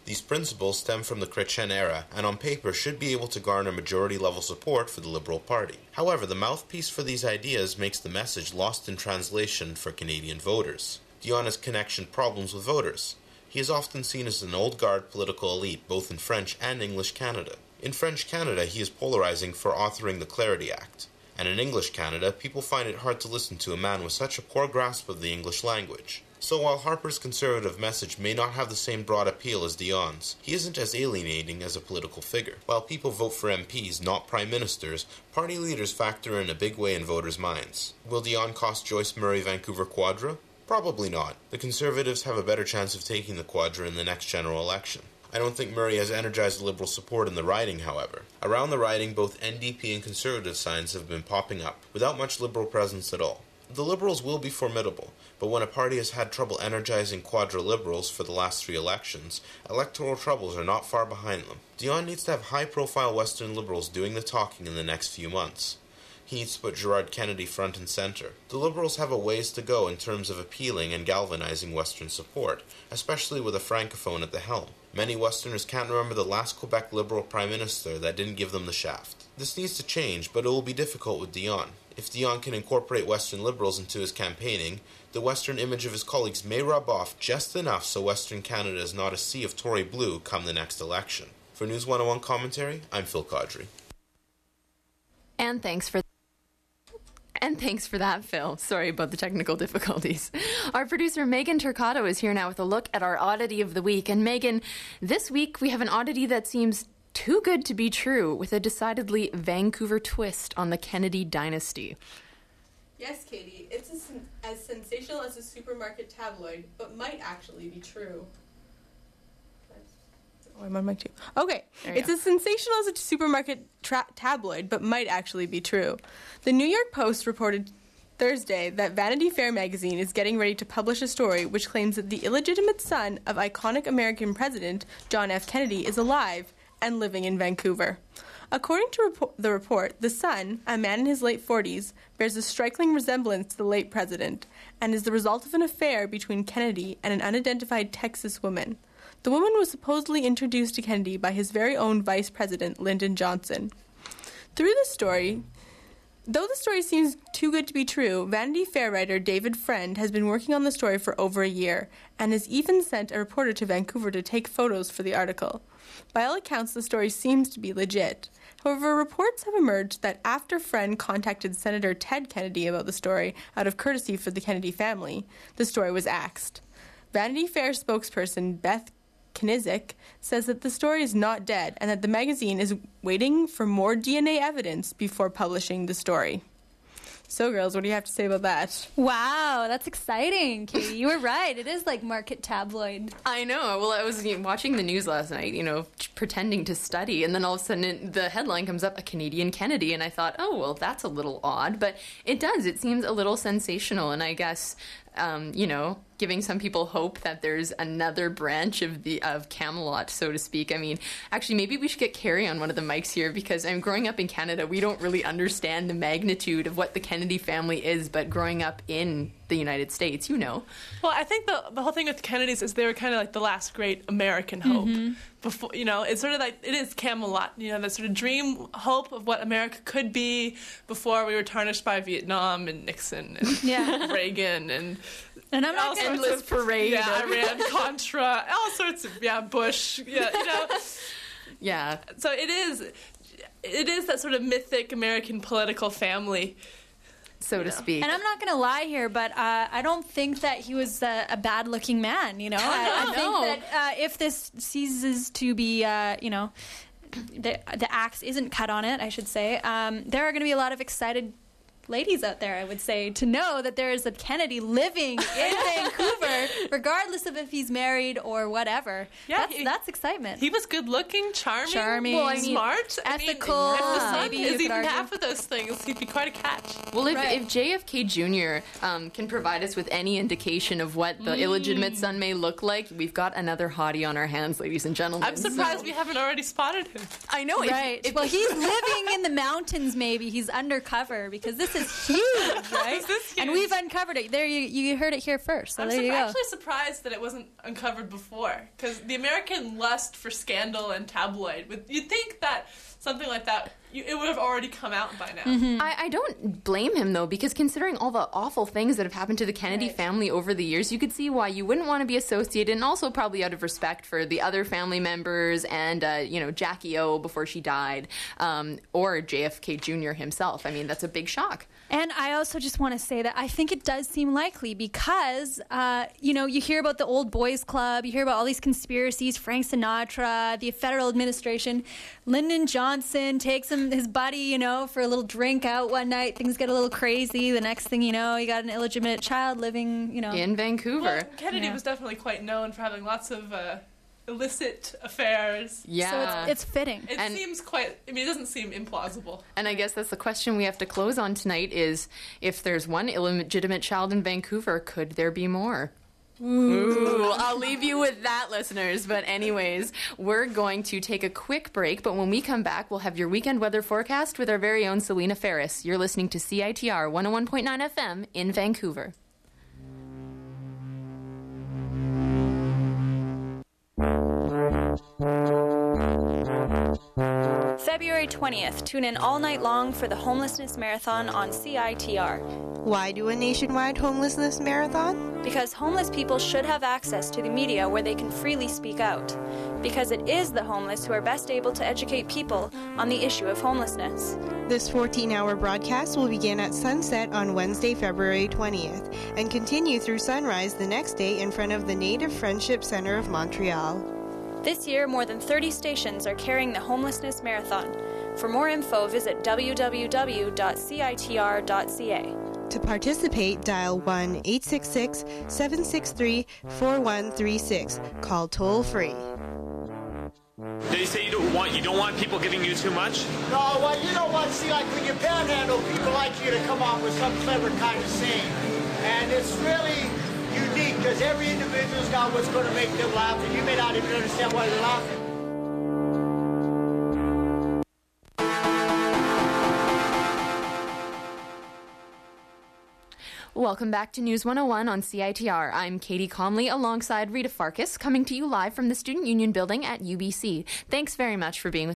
These principles stem from the Chrétien era and on paper should be able to garner majority-level support for the Liberal Party. However, the mouthpiece for these ideas makes the message lost in translation for Canadian voters. Dion has connection problems with voters. He is often seen as an old-guard political elite both in French and English Canada. In French Canada, he is polarizing for authoring the Clarity Act. And in English Canada, people find it hard to listen to a man with such a poor grasp of the English language. So while Harper's conservative message may not have the same broad appeal as Dion's, he isn't as alienating as a political figure. While people vote for M Ps, not prime ministers, party leaders factor in a big way in voters' minds. Will Dion cost Joyce Murray Vancouver Quadra? Probably not. The Conservatives have a better chance of taking the Quadra in the next general election. I don't think Murray has energized Liberal support in the riding, however. Around the riding, both N D P and Conservative signs have been popping up, without much Liberal presence at all. The Liberals will be formidable, but when a party has had trouble energizing Quadra Liberals for the last three elections, electoral troubles are not far behind them. Dion needs to have high-profile Western Liberals doing the talking in the next few months. He needs to put Gerard Kennedy front and center. The Liberals have a ways to go in terms of appealing and galvanizing Western support, especially with a Francophone at the helm. Many Westerners can't remember the last Quebec Liberal Prime Minister that didn't give them the shaft. This needs to change, but it will be difficult with Dion. If Dion can incorporate Western Liberals into his campaigning, the Western image of his colleagues may rub off just enough so Western Canada is not a sea of Tory blue come the next election. For News one oh one Commentary, I'm Phil Caudry. And thanks for And thanks for that, Phil. Sorry about the technical difficulties. Our producer, Megan Turcato, is here now with a look at our oddity of the week. And Megan, this week we have an oddity that seems too good to be true, with a decidedly Vancouver twist on the Kennedy dynasty. Yes, Katie, it's a sen- as sensational as a supermarket tabloid, but might actually be true. Oh, I'm on mic two. Okay, it's as sensational as a supermarket tra- tabloid, but might actually be true. The New York Post reported Thursday that Vanity Fair magazine is getting ready to publish a story which claims that the illegitimate son of iconic American President John F. Kennedy is alive and living in Vancouver. According to repo- the report, the son, a man in his late forties, bears a striking resemblance to the late president and is the result of an affair between Kennedy and an unidentified Texas woman. The woman was supposedly introduced to Kennedy by his very own vice president, Lyndon Johnson. Through the story, though the story seems too good to be true, Vanity Fair writer David Friend has been working on the story for over a year and has even sent a reporter to Vancouver to take photos for the article. By all accounts, the story seems to be legit. However, reports have emerged that after Friend contacted Senator Ted Kennedy about the story out of courtesy for the Kennedy family, the story was axed. Vanity Fair spokesperson Beth Knizik says that the story is not dead and that the magazine is waiting for more D N A evidence before publishing the story. So, girls, what do you have to say about that? Wow, that's exciting, Katie. You were right. It is like market tabloid. I know. Well, I was you know, watching the news last night, you know, pretending to study, and then all of a sudden it, the headline comes up, a Canadian Kennedy, and I thought, oh, well, that's a little odd, but it does. It seems a little sensational, and I guess, um, you know, giving some people hope that there's another branch of the of Camelot, so to speak. I mean, actually, maybe we should get Carrie on one of the mics here, because I'm growing up in Canada, we don't really understand the magnitude of what the Kennedy family is, but growing up in the United States, you know. Well, I think the the whole thing with the Kennedys is they were kind of like the last great American hope. Mm-hmm. Before, you know, it's sort of like, it is Camelot, you know, that sort of dream hope of what America could be before we were tarnished by Vietnam and Nixon and yeah. Reagan and and I'm not all gonna sorts of parade. Yeah, Iran Contra, all sorts of yeah, Bush, yeah, you know. Yeah. So it is, it is that sort of mythic American political family, so to speak. And I'm not going to lie here, but uh, I don't think that he was uh, a bad-looking man, you know? I, I think that uh, if this ceases to be, uh, you know, the, the axe isn't cut on it, I should say, um, there are going to be a lot of excited ladies out there, I would say, to know that there is a Kennedy living in Vancouver, regardless of if he's married or whatever. Yeah, that's, he, that's excitement. He was good-looking, charming, charming, well, I mean, smart, ethical. I mean, if the son maybe is even argue. half of those things, he'd be quite a catch. Well, if, right. if J F K Junior Um, can provide us with any indication of what the mm. illegitimate son may look like, we've got another hottie on our hands, ladies and gentlemen. I'm surprised so. we haven't already spotted him. I know. Right. If, if well, he's living in the mountains, maybe. He's undercover, because this This is huge, right? This is huge. And we've uncovered it. There, you you heard it here first. So I'm there you go. actually surprised that it wasn't uncovered before, because the American lust for scandal and tabloid, with you'd think that something like that, you, it would have already come out by now. Mm-hmm. I, I don't blame him, though, because considering all the awful things that have happened to the Kennedy Right. family over the years, you could see why you wouldn't want to be associated, and also probably out of respect for the other family members and, uh, you know, Jackie O before she died, um, or J F K Junior himself. I mean, that's a big shock. And I also just want to say that I think it does seem likely because, uh, you know, you hear about the old boys club, you hear about all these conspiracies, Frank Sinatra, the federal administration. Lyndon Johnson takes him, his buddy, you know, for a little drink out one night. Things get a little crazy. The next thing you know, you got an illegitimate child living, you know. In Vancouver. Well, Kennedy Yeah. was definitely quite known for having lots of uh, illicit affairs. Yeah. So it's, it's fitting. It And- seems quite, I mean, it doesn't seem implausible. And I guess that's the question we have to close on tonight is, if there's one illegitimate child in Vancouver, could there be more? Ooh, I'll leave you with that, listeners. But anyways, we're going to take a quick break, but when we come back, we'll have your weekend weather forecast with our very own Selena Ferris. You're listening to C I T R one oh one point nine F M in Vancouver. February twentieth, tune in all night long for the Homelessness Marathon on C I T R. Why do a nationwide homelessness marathon? Because homeless people should have access to the media where they can freely speak out. Because it is the homeless who are best able to educate people on the issue of homelessness. This fourteen-hour broadcast will begin at sunset on Wednesday, February twentieth, and continue through sunrise the next day in front of the Native Friendship Centre of Montreal. This year, more than thirty stations are carrying the Homelessness Marathon. For more info, visit w w w dot c i t r dot c a. To participate, dial one eight six six, seven six three, four one three six. Call toll free. They say you don't want you don't want people giving you too much. No, well, you know what? See, like when you panhandle, people like you to come up with some clever kind of saying. And it's really unique because every individual's got what's going to make them laugh, and you may not even understand why they're laughing. Welcome back to News one oh one on C I T R. I'm Katie Conley alongside Rita Farkas, coming to you live from the Student Union Building at U B C. Thanks very much for being with